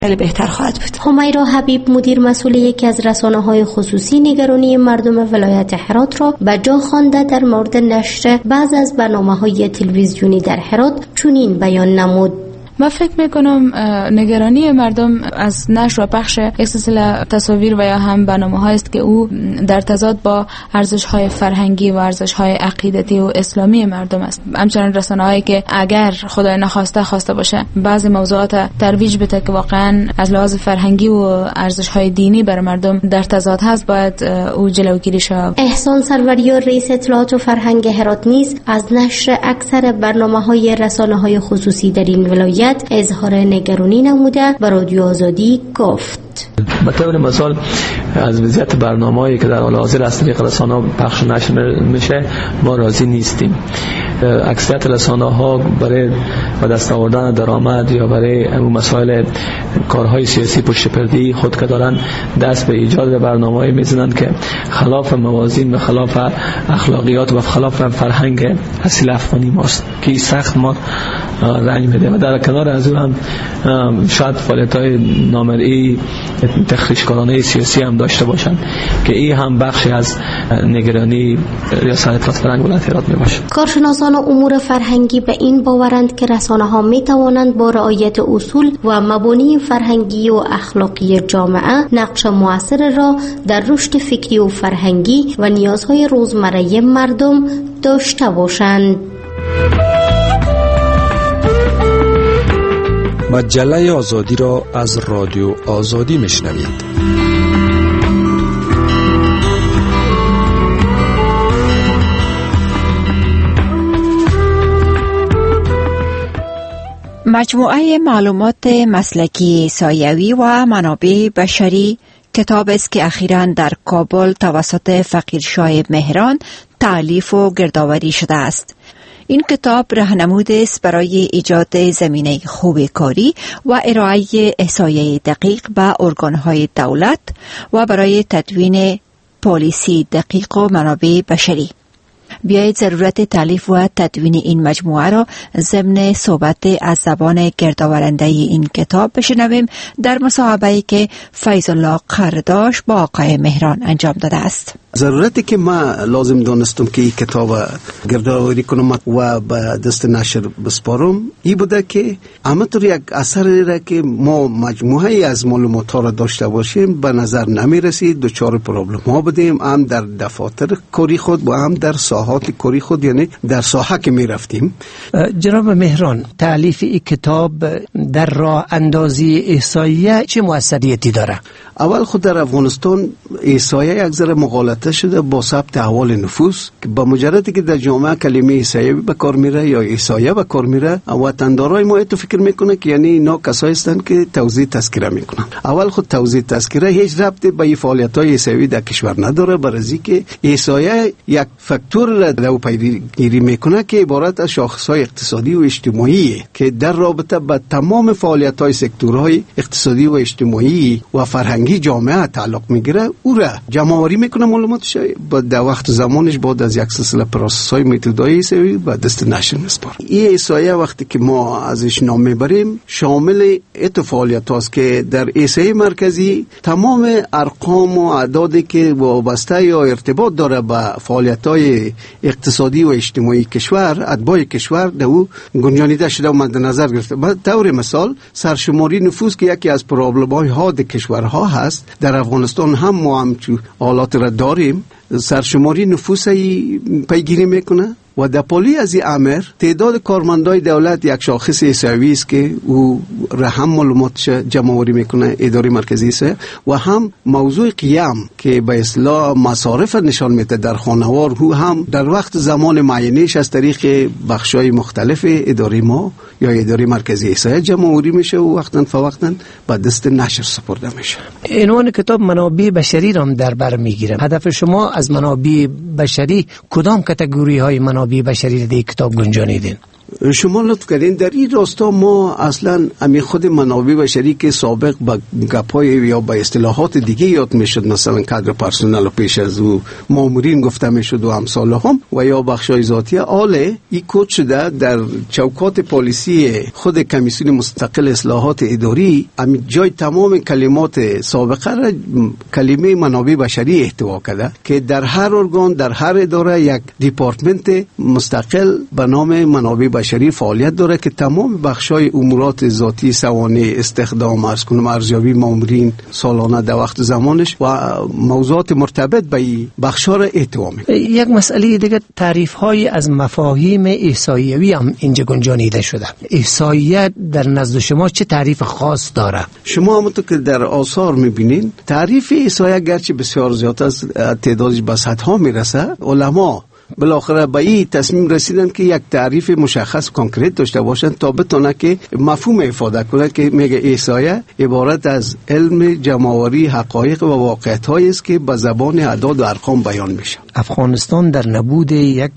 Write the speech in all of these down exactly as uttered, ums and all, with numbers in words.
خیلی بهتر خواهد بود. همیرا حبیب مدیر مسئول یکی از رسانه‌های خصوصی نگرانی مردم ولایت هرات را به جا خوانده در مورد نشر بعض از برنامه‌های تلویزیونی در هرات چنین بیان نمود: من فکر میکنم نگرانی مردم از نشر و پخش یک سلسله تصاویر و یا هم برنامه‌هایی است که او در تضاد با ارزش‌های فرهنگی و ارزش‌های عقیدتی و اسلامی مردم است. همچنین رسانه‌هایی که اگر خدای نخواسته خواسته باشه بعضی موضوعات ترویج بده که واقعاً از لحاظ فرهنگی و ارزش‌های دینی بر مردم در تضاد هست، باید او جلوگیری شود. احسان سروریار رئیس اطلاعات و فرهنگ هرات نیز از نشر اکثر برنامه‌های رسانه‌های خصوصی در این ولایت اظهار نگرانی نموده و رادیو آزادی گفت: به طور مثال از وضعیت برنامه‌ای که در حال حاضر از طریق رسانه‌ها پخش نشر میشه ما راضی نیستیم. اکثریت رسانه‌ها برای به دست آوردن درآمد یا برای مسائل کارهای سیاسی پشت پرده خود که دارن دست به ایجاد برنامه‌ای میزنن که خلاف موازین و خلاف اخلاقیات و خلاف فرهنگ اصیل افغانی ماست که سخت ما رنج میده. و در کنار از اون هم شاید فعالیت‌های نامرئی تخریشکارانه سیاسی هم داشته باشند که این هم بخشی از نگرانی ریاست اطلاعات فرهنگ ولایت هرات میباشه. کارشناسان امور فرهنگی به این باورند که رسانه‌ها میتوانند با رعایت اصول و مبانی فرهنگی و اخلاقی جامعه نقش مؤثر را در رشد فکری و فرهنگی و نیازهای روزمره مردم داشته باشند. مجله آزادی را از رادیو آزادی میشنوید. مجموعه معلومات مسلکی سایوی و منابع بشری کتاب است که اخیراً در کابل توسط فقیرشاه مهران تألیف و گردآوری شده است. این کتاب راهنمود است برای ایجاد زمینه خوب کاری و ارائه احصایه دقیق به ارگان‌های دولت و برای تدوین پالیسی دقیق و منابع بشری. بیایید ضرورت تالیف و تدوین این مجموعه را ضمن صحبت از زبان گردآورنده این کتاب بشنویم در مصاحبه‌ای که فیض الله قرداش با آقای مهران انجام داده است. ضرورتی که ما لازم دانستم که این کتاب گردآوری کنم و به دست نشر بسپارم این بوده که همطور یک اثری را که ما مجموعه از معلومات ها را داشته باشیم به نظر نمی رسید، دچار پرابلم ها بودیم، هم در دفاتر کاری خود و هم در ساحات کاری خود، یعنی در ساحه که می رفتیم. جناب مهران، تألیف این کتاب در راه اندازی احصایه چه مؤثریتی داره؟ اول خود در افغانستان احصایه یک ذره مغالطه شده با ثبت احوال نفوس که با مجردی که در جامعه کلمه احصایه به کار میره یا احصایه به کار میره، وطندارای ما تو فکر میکنه که یعنی اینا کسایی هستند که توزیع تذکره میکنن. اول خود توزیع تذکره هیچ ربطی به فعالیت‌های احصایوی در کشور نداره، برای که احصایه یک فاکتور را در پیگیری میکنه که عبارت از شاخص‌های اقتصادی و اجتماعی که در رابطه با تمام فعالیت‌های سکتورهای اقتصادی و اجتماعی و فرهنگی جامعه تعلق میگیره، او را جمع‌آوری میکنه معلوماتش با در وقت زمانش بعد از یک سلسله پروسس‌های متدای احصایوی با دست نشر میسپاره. این احصایه وقتی که ما ازش نام میبریم شامل ات فعالیت هاست که در احصایه مرکزی تمام ارقام و اعدادی که وابسته یا ارتباط داره با فعالیت‌های اقتصادی و اجتماعی کشور، اتباع کشور در او گنجانیده شده و مد نظر گرفته. به طور مثال سرشماری نفوس که یکی از پرابلم‌های حاد کشورها هست، در افغانستان هم ما هم حالات را داریم. سرشماری نفوسی پیگیری میکنه و در پالی از این امر تعداد کارمندای دولت یک شاخص احصایوی است که او را هم معلوماتش جمع‌آوری میکنه اداره مرکزی است و هم موضوع قیام که به اصطلاح مصارف نشان میده در خانوار، او هم در وقت زمان معینش از طریق بخشای مختلف اداره ما یا اداره مرکزی احصایه جمع‌آوری میشه و وقتاً فوقتاً به دست نشر سپرده میشه. عنوان کتاب منابع بشری را در بر میگیره. هدف شما از منابع بشری کدام کاتگوری های منابع بشری در کتاب گنجانیدین؟ شما لطف کردین در این راستا ما اصلا امی خود منابع بشری که سابق با گپای یا با اصطلاحات دیگه یاد میشد، مثلا کادر پرسنل پیش از او مامورین گفته میشد و امثال هم و یا بخشای ذاتی، آله این کد شده در چوکات پالیسی خود کمیسیون مستقل اصلاحات اداری. امی جای تمام کلمات سابقه را کلمه منابع بشری احتوا کرده که در هر ارگان در هر اداره یک دیپارتمنت مستقل به نام منابع بشری فعالیت داره که تمام بخشای امورات ذاتی، سوانح، استخدام، عرض کنم ارزیابی مامورین سالانه در وقت زمانش و موضوعات مرتبط به این بخشا را احتوا میکنه. یک مسئله دیگه تعریف های از مفاهیم احصایوی هم اینجا گنجانیده شده. احصایه در نزد شما چه تعریف خاص داره؟ شما همونطور که در آثار میبینین تعریف احصایه گرچه بسیار زیاد از تعدادش به صدها میرسه، علما بالاخره به این تصمیم رسیدن که یک تعریف مشخص کانکریت داشته باشن تا بتونه که مفهوم افاده کنه که میگه احصایه عبارت از علم جمع‌آوری حقایق و واقعیت‌هایی است که به زبان اعداد و ارقام بیان میشه. افغانستان در نبود یک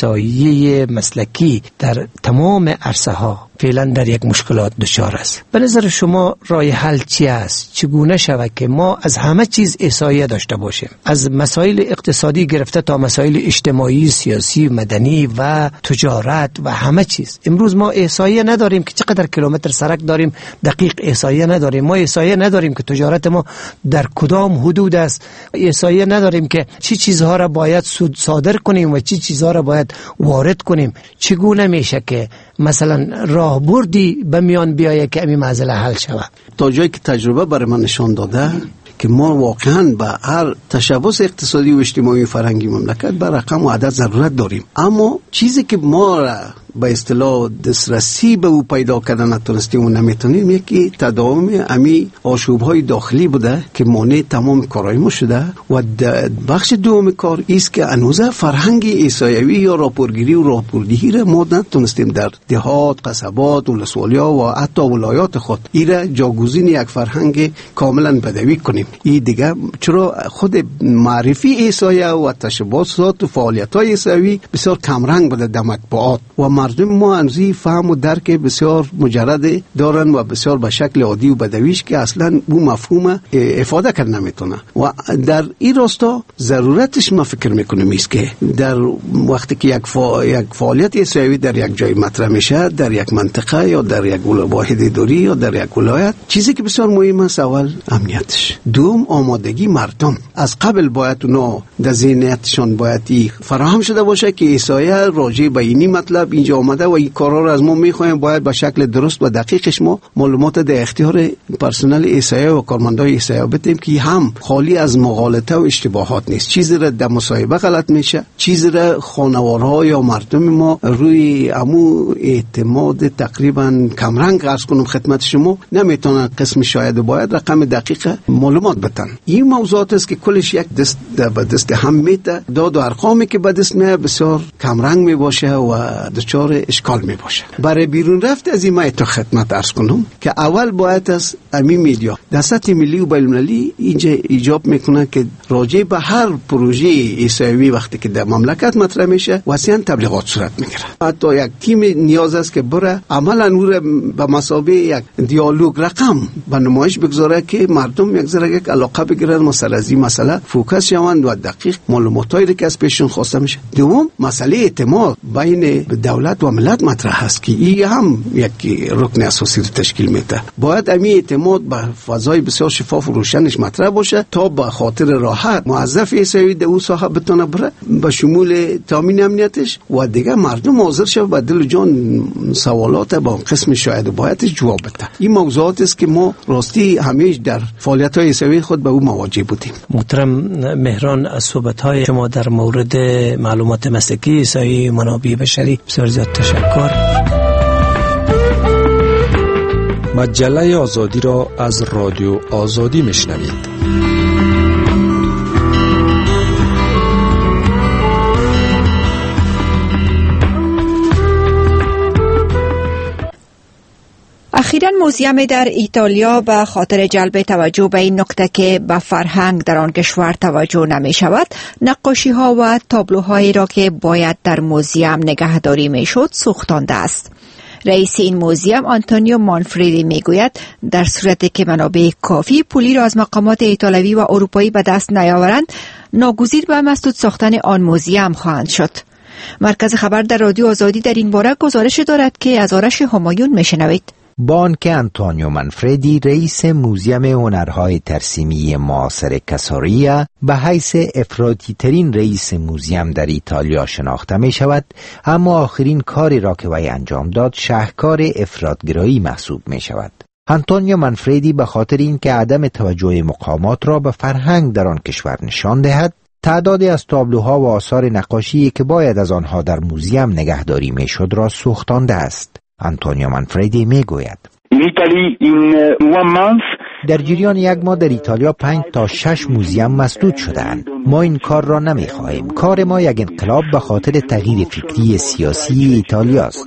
احصایه مسلکی در تمام عرصه ها فعلا در یک مشکلات دچار است. به نظر شما راه حل چی است؟ چگونه شود که ما از همه چیز احصایه داشته باشیم، از مسائل اقتصادی گرفته تا مسائل اجتماعی، سیاسی، مدنی و تجارت و همه چیز؟ امروز ما احصایه نداریم که چقدر کیلومتر سرک داریم، دقیق احصایه نداریم. ما احصایه نداریم که تجارت ما در کدام حدود است. احصایه نداریم که چی چیزها را باید صادر کنیم و چی چیزها را باید وارد کنیم. چگونه میشه که مثلا راهبردی به میان بیایه که این مسئله حل شود؟ تا جایی که تجربه برای من نشان داده که ما واقعا به هر تشبث اقتصادی و اجتماعی فرهنگی مملکت به رقم و عدد ضرورت داریم، اما چیزی که ما را به اصطلاح دسترسی به او پیدا کردن نتونستیم و نمیتونیم، یکی تداوم امی آشوب‌های داخلی بوده که مانع تمام کارهای ما شده و بخش دوم کار ایست که انوزه فرهنگ احصایوی یا راپورگیری و راپوردهی را ما نتونستیم در دهات، قصبات، ولسوالی‌ها و حتی ولایات خود ایره جاگزین یک فرهنگ کاملا بدوی کنیم. این دیگه چرا خود معرفی احصایه و تشبثات و فعالیت‌های احصایوی بسیار کمرنگ بوده در مطبوعات و مردم ما انزی فهم و درک بسیار مجرد دارن و بسیار به شکل عادی و بدویش که اصلا اون مفهوم افاده کرد نمیتونه. و در این راستا ضرورتش ما فکر میکنیم است که در وقتی که یک, فا... یک فعالیت احصایوی در یک جای مطرح میشه، در یک منطقه یا در یک واحد اداری یا در یک ولایت، چیزی که بسیار مهم است اول امنیتش، دوم آمادگی مردم. از قبل باید اونا در ذهنیتشان باید فراهم شده باشه که احصایه راجع به اینی مطلب اینجا آمده و این کارا را از ما میخوایم، باید به شکل درست و دقیقش ما معلومات در اختیار پرسنل احصایه و کارمندای احصایه بدیم که هم خالی از مغالطه و اشتباهات نیست. چیزی را در مصاحبه غلط میشه، چیزی را خانوارها یا مردم ما روی امو اعتماد تقریبا کمرنگ عرض کنم خدمت شما نمیتونن قسم شاید باید رقم دقیق معلومات بدن. این موضوعات است که کلش یک دست به دست هم میته، داد و ارقامی که به دست میاد بسیار کمرنگ می باشه و دچار اشکال می باشه. برای بیرون رفت از این ما تو خدمت عرض کنم که اول باید از امی میدیا در سطح ملی و بین‌المللی اینجا ایجاب میکنه که راجع به هر پروژه احصایوی وقتی که در مملکت مطرح میشه واسه تبلیغات صورت میگیره. حتی یک تیم نیاز است که بره عملا نور به مثابه یک دیالوگ رقم به نمایش بگذاره که مردم یک ذره یک علاقه بگیرن مثلا از این مسئله فوکس شوند و دقیق معلوماتایی که از پیشون خواسته میشه. دوم مسئله اعتماد بین دولت و ملت مطرح است که این هم یک رکن اساسی رو تشکیل میده. باید امی اعتماد به فضای بسیار شفاف و روشنش مطرح باشه تا به خاطر راحت موظف احصایوی در اون ساحه بتونه بره به شمول تامین امنیتش و دیگه مردم حاضر شه و دل جان سوالات با قسم شاید و بایدش جواب بده. این موضوعات است که ما راستی همیشه در فعالیت‌های احصایوی خود به اون مواجه بودیم. محترم مهران، از صحبت‌های شما در مورد معلومات مسلکی احصایی منابع بشری بسیار زیاد تشکر. مجله آزادی را از رادیو آزادی میشنوید. اخیراً موزیم در ایتالیا به خاطر جلب توجه به این نکته که به فرهنگ در آن کشور توجه نمی شود، نقاشی ها و تابلوهایی را که باید در موزیم نگهداری می شد سوختانده است. رئیس این موزیم آنتونیو مانفردی می گوید در صورتی که منابع کافی پولی را از مقامات ایتالوی و اروپایی به دست نیاورند، ناگزیر به مسدود ساختن آن موزیم خواهند شد. مرکز خبر در رادیو آزادی در این باره گزارش دارد که از آرش همایون میشنوید. بانک آنتونیو مانفردی رئیس موزیم هنرهای ترسیمی معاصر کاساریا به حیث افراطی ترین رئیس موزیم در ایتالیا شناخته می شود، اما آخرین کاری را که وی انجام داد شهکار افراطگرایی محسوب می شود. آنتونیو مانفردی به خاطر اینکه عدم توجه مقامات را به فرهنگ در آن کشور نشان دهد، تعدادی از تابلوها و آثار نقاشی که باید از آنها در موزیم نگهداری می شد را سوختانده است. آنتونیو مانفردی می گوید در جریان یک ماه در ایتالیا پنج تا شش موزیم مسدود شدند. ما این کار را نمی خواهیم. کار ما یک انقلاب به خاطر تغییر فکری سیاسی ایتالیا است.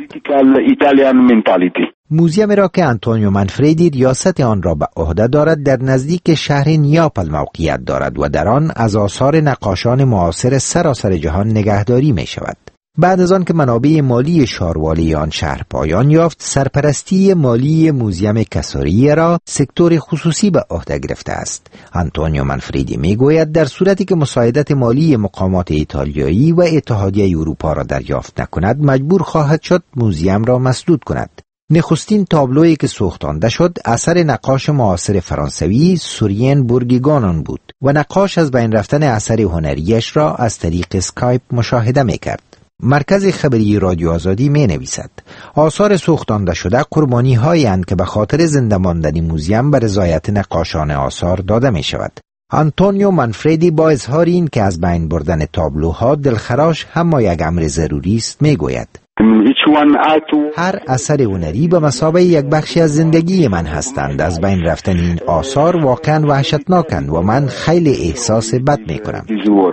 موزیم را که آنتونیو مانفردی ریاست آن را به عهده دارد در نزدیک شهر نیاپل موقعیت دارد و در آن از آثار نقاشان معاصر سراسر جهان نگهداری می شود. بعد از آن که منابع مالی شاروالی آن شهر پایان یافت، سرپرستی مالی موزیم کاساریا را سکتور خصوصی به عهده گرفته است. آنتونیو مانفردی می گوید در صورتی که مساعدت مالی مقامات ایتالیایی و اتحادیه اروپا را دریافت نکند، مجبور خواهد شد موزیم را مسدود کند. نخستین تابلویی که سوختانده شد اثر نقاش معاصر فرانسوی سورین بورگیگانون بود و نقاش از بین رفتن اثر هنریش را از طریق اسکایپ مشاهده می کرد. مرکز خبری رادیو آزادی می نویسد آثار سوختانده شده قربانی هایی اند که به خاطر زنده ماندن موزیم به رضایت نقاشان آثار داده می شود. آنتونیو مانفردی با اظهار این که از بین بردن تابلوها دلخراش هم یک امر ضروری است می گوید هر اثر هنری به مثابه یک بخشی از زندگی من هستند. از بین رفتن این آثار واقعا وحشتناکند و من خیلی احساس بد می کنم.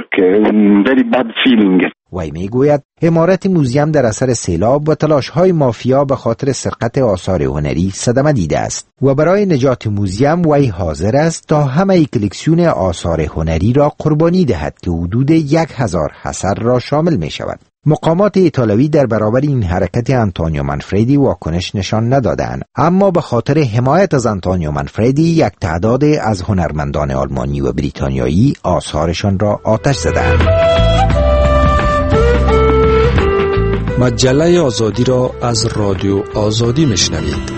وی می گوید عمارت موزیم در اثر سیلاب و تلاش های مافیا به خاطر سرقت آثار هنری صدمه دیده است و برای نجات موزیم وی حاضر است تا همه کلکسیون آثار هنری را قربانی دهد که حدود یک هزار اثر را شامل می شود. مقامات ایتالوی در برابر این حرکت آنتونیو مانفردی واکنش نشان ندادند، اما به خاطر حمایت از آنتونیو مانفردی یک تعداد از هنرمندان آلمانی و بریتانیایی آثارشان را آتش زدند. مجله آزادی را از رادیو آزادی میشنوید.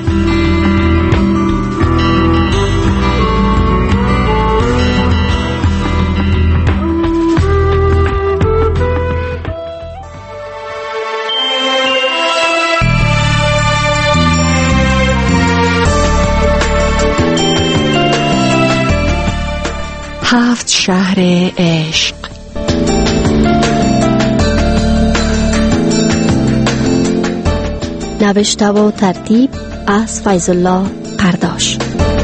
هفت شهر عشق. نوشته و ترتیب از فیض الله قرداش.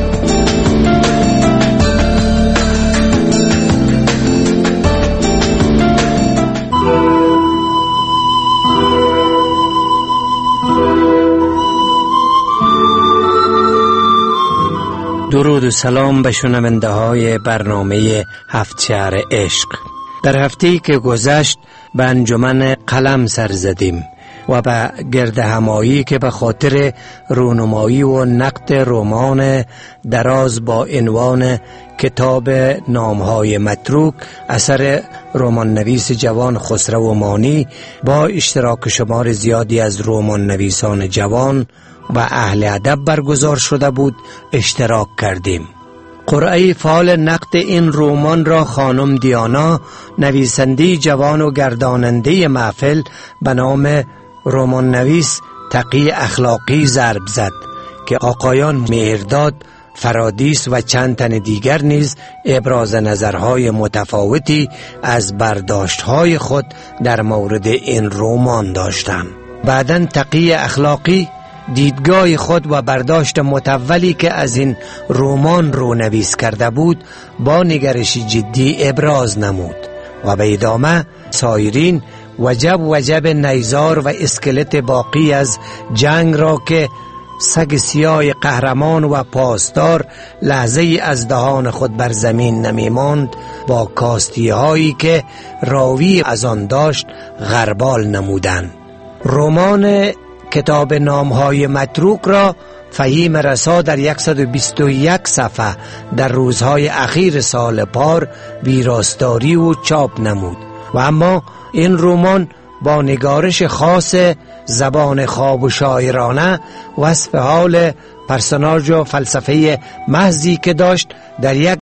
درود و سلام به شنونده های برنامه هفت شهر عشق. در هفته‌ای که گذشت به انجمن قلم سر زدیم و به گرد همایی که به خاطر رونمایی و نقد رمان دراز با عنوان کتاب نامهای متروک اثر رمان نویس جوان خسرو مانی با اشتراک شمار زیادی از رمان نویسان جوان و اهل ادب برگزار شده بود اشتراک کردیم. قرعه فعال نقد این رمان را خانم دیانا، نویسنده جوان و گرداننده محفل به نام رمان نویس تقی اخلاقی ضرب زد که آقایان مهرداد، فرادیس و چند تن دیگر نیز ابراز نظرهای متفاوتی از برداشتهای خود در مورد این رمان داشتند. بعداً تقی اخلاقی دیدگاه خود و برداشت متولی که از این رمان رو نویس کرده بود با نگرش جدی ابراز نمود و به ادامه سایرین وجب وجب نیزار و اسکلت باقی از جنگ را که سگ سیاه قهرمان و پاسدار لحظه از دهان خود بر زمین نمی ماند، با کاستی هایی که راوی از آن داشت غربال نمودند. رمان کتاب نامهای متروک را فهیم رسا در صد و بیست و یک صفحه در روزهای اخیر سال پار ویراستاری و چاپ نمود و اما این رمان با نگارش خاص زبان خواب و شاعرانه وصف حال پرسوناژ و فلسفه محضی که داشت در یک